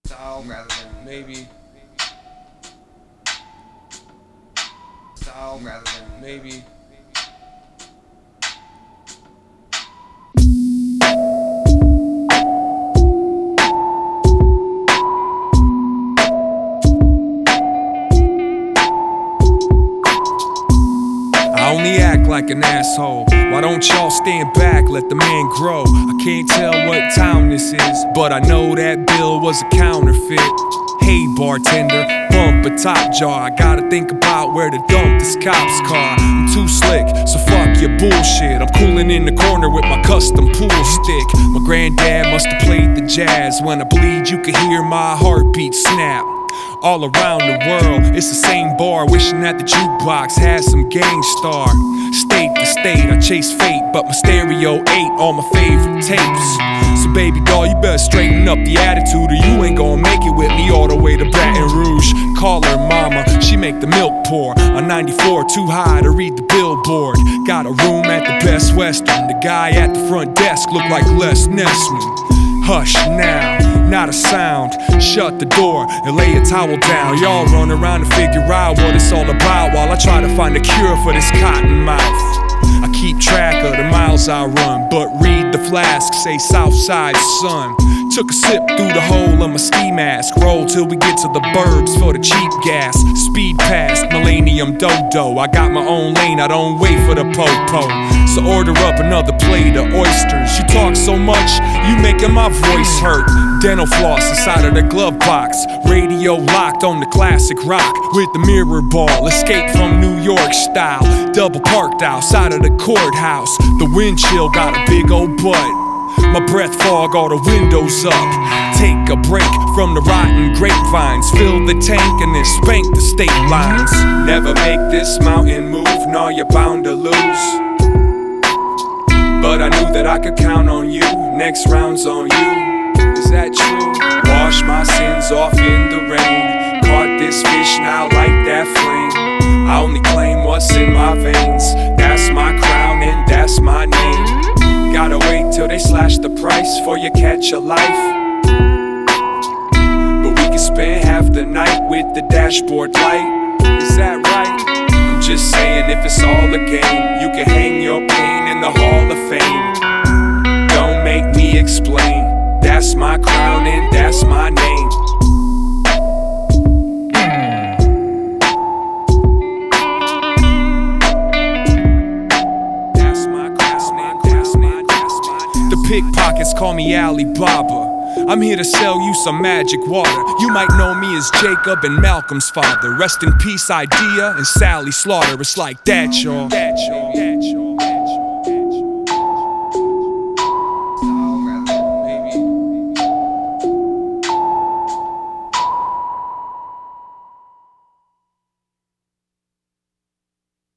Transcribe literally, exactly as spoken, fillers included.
style rather than maybe style rather than maybe. I only act like an asshole. Why don't y'all stand back, let the man grow? I can't tell what town this is, but I know that bill was a counterfeit. Hey bartender, bump a top jar. I gotta think about where to dump this cop's car. I'm too slick, so fuck your bullshit. I'm cooling in the corner with my custom pool stick. My granddad must've played the jazz. When I bleed, you can hear my heartbeat snap. All around the world, it's the same bar, wishing that the jukebox had some Gang Starr. State to state, I chase fate, but my stereo ate all my favorite tapes. So baby doll, you better straighten up the attitude, or you ain't gonna make it with me all the way to Baton Rouge. Call her mama, she make the milk pour. On ninety-four, too high to read the billboard. Got a room at the Best Western. The guy at the front desk looked like Les Nessman. Hush now, not a sound. Shut the door and lay a towel down. Y'all run around to figure out what it's all about, while I try to find a cure for this cotton mouth. I keep track of the miles I run, but read the flask, say Southside Sun. Took a sip through the hole of my ski mask. Roll till we get to the burbs for the cheap gas. Speed past Millennium Dodo. I got my own lane, I don't wait for the po-po. So order up another plate of oysters. You talk so much, you making my voice hurt. Dental floss inside of the glove box. Radio locked on the classic rock with the mirror ball. Escape from New York style. Double parked outside of the courthouse. The wind chill got a big old butt. My breath fog, all the windows up. Take a break from the rotten grapevines. Fill the tank and then spank the state lines. Never make this mountain move, no, you're bound to lose. But I knew that I could count on you. Next round's on you. Is that true? Wash my sins off in the rain. Caught this fish now like that flame. I only claim what's in my veins. That's my crown and that's my name. Gotta wait till they slash the price for you catch a life. But we can spend half the night with the dashboard light. Is that right? I'm just saying, if it's all a game, you can hang your pain in the Hall of Fame. Don't make me explain. That's my crown and that's my name. Pickpockets call me Alibaba. I'm here to sell you some magic water. You might know me as Jacob and Malcolm's father. Rest in peace, Idea and Sally Slaughter. It's like that, y'all.